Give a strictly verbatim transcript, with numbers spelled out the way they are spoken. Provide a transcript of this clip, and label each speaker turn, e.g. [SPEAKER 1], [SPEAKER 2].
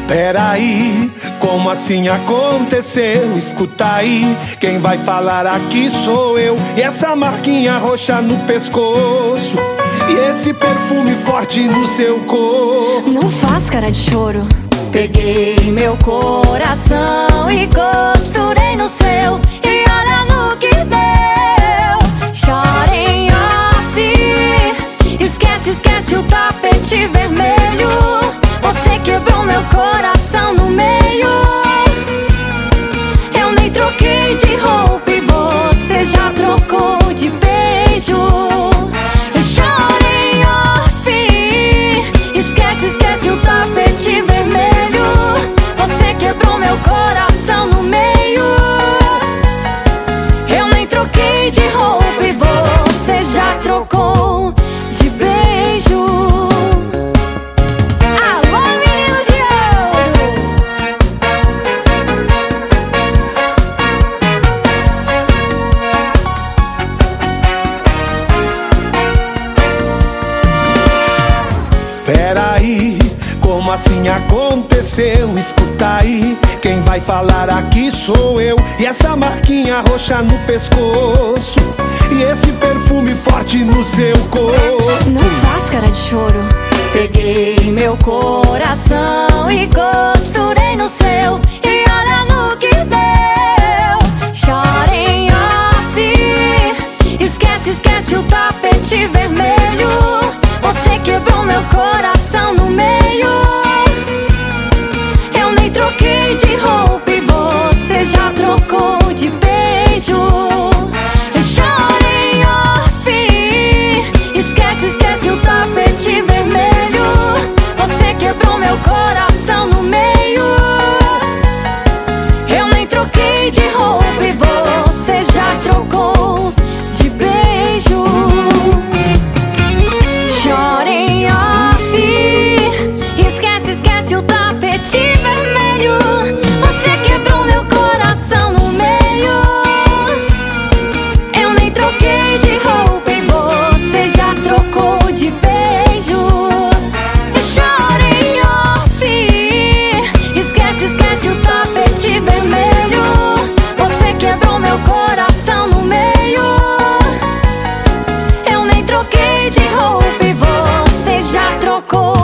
[SPEAKER 1] Peraí, como assim aconteceu? Escuta aí, quem vai falar aqui sou eu. E essa marquinha roxa no pescoço, e esse perfume forte no seu corpo.
[SPEAKER 2] Não faz cara de choro. Peguei meu coração e costurei no seu, e olha no que deu. Chora em off, esquece, esquece o tapete vermelho. Você quebrou meu coração no meio. Eu nem troquei de roupa e você já trocou de beijo. Chora em off, esquece, esquece o tapete vermelho. Você quebrou meu coração no meio. Eu nem troquei de roupa e você já trocou de beijo.
[SPEAKER 1] Peraí, como assim aconteceu? Escuta aí, quem vai falar aqui sou eu. E essa marquinha roxa no pescoço, e esse perfume forte no seu corpo.
[SPEAKER 2] Não faz cara de choro. Peguei meu coração e costurei no seu, e olha no que deu. Chora em off, esquece, esquece o tapete vermelho. Você quebrou meu coração no meio. Eu nem troquei de roupa e você já trocou de beijo. Chora em off, esquece, esquece o tapete vermelho. Você quebrou meu coração no meio. Eu nem troquei de roupa e você já trocou de beijo. Chora em off, esquece, esquece o tapete vermelho. Você quebrou meu coração no meio. Eu nem troquei de roupa e você já trocou de beijo. Chora em off, esquece, esquece o tapete vermelho. Você quebrou meu coração no meio. Eu nem troquei de roupa e você já trocou